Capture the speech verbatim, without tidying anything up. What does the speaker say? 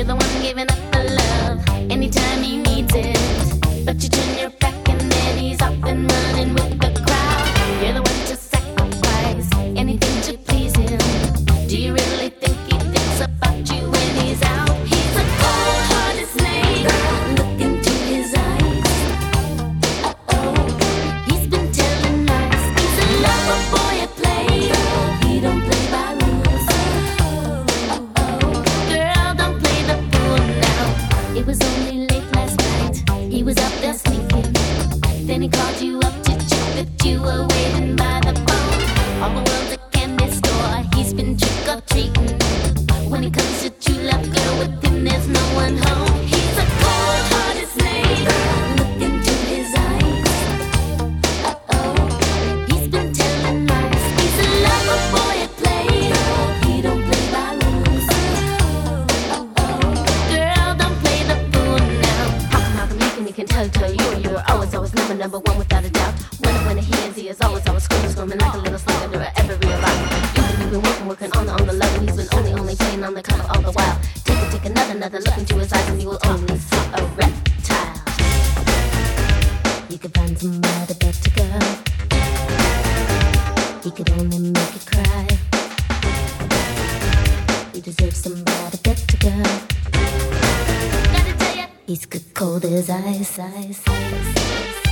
You're the one giving up the love anytime he needs it. But you turn your back and then he's off and running with the crowd. You're the one to sacrifice anything to please him. Do you really think he thinks about you when he's out? He's a cold-hearted slave. Look into his eyes. Uh-oh, he's been telling lies. He's a lover boy at play. He don't play by rules. Girl, don't play the fool now. It was only late last night. He was out there sneaking. Then he called you up to check that you were waiting by the phone. All the world's a candy store. He's been trick-or-treating. When it comes to true love, girl, with him there's no one home. He's a cold-hearted slave. Look into his eyes. Uh-oh, he's been telling lies. He's a lover boy at play. He don't play by rules. Uh-oh, girl, don't play the fool now. How come, how come you can, you can tell, tell you, you were always, always number, number one without a doubt. When, when he is, he is always, always screaming, screaming like a little slug under every revival. You've been working, working on the, on the love, and he's been only, only playing on the cover all the while. Take it, take another, another look into his eyes, and you will only see a reptile. You could find somebody better, girl. He could only make you cry. You deserve somebody better, girl. Gotta tell ya, he's good cold as ice, ice, ice, ice.